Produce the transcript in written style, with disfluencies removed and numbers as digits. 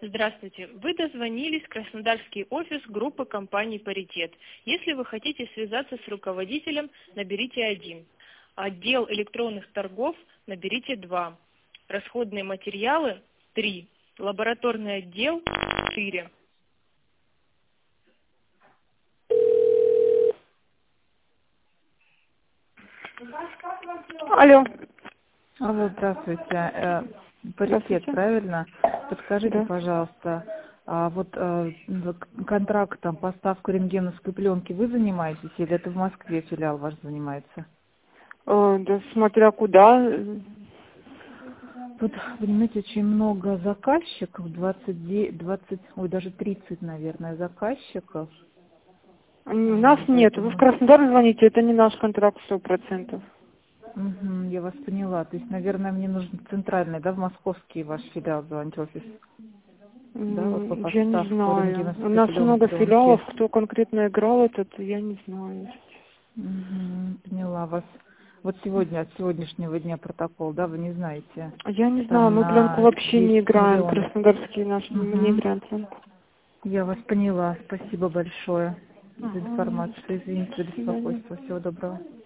Здравствуйте. Вы дозвонились в Краснодарский офис группы компании «Паритет». Если вы хотите связаться с руководителем, наберите 1. Отдел электронных торгов наберите 2. Расходные материалы 3. Лабораторный отдел 4. Алло. Алло, здравствуйте. Паритет, Здравствуйте. правильно? Подскажите, Да. пожалуйста, контрактом поставку рентгеновской пленки вы занимаетесь или это в Москве филиал ваш занимается? Да, смотря куда. Тут, понимаете, очень много заказчиков, 20, ой, даже 30, наверное, заказчиков. У нас нет. Вы в Поэтому Краснодар звоните, это не наш контракт 100%. я вас поняла. То есть, наверное, мне нужен центральный, да, в московский ваш филиал звонить, офис. Да, вот по Я не поставку знаю. У рентгеновской нас много пленки. филиалов, кто конкретно играл этот, я не знаю. Поняла вас. Вот сегодня, от сегодняшнего дня протокол, да, вы не знаете? Я не знаю, Там мы пленку на вообще не 10 играем. миллионов. Краснодарский наш, мы не играем пленку. Я вас поняла. Спасибо большое за Ага, информацию. Извините за до свидания. беспокойство. Всего доброго.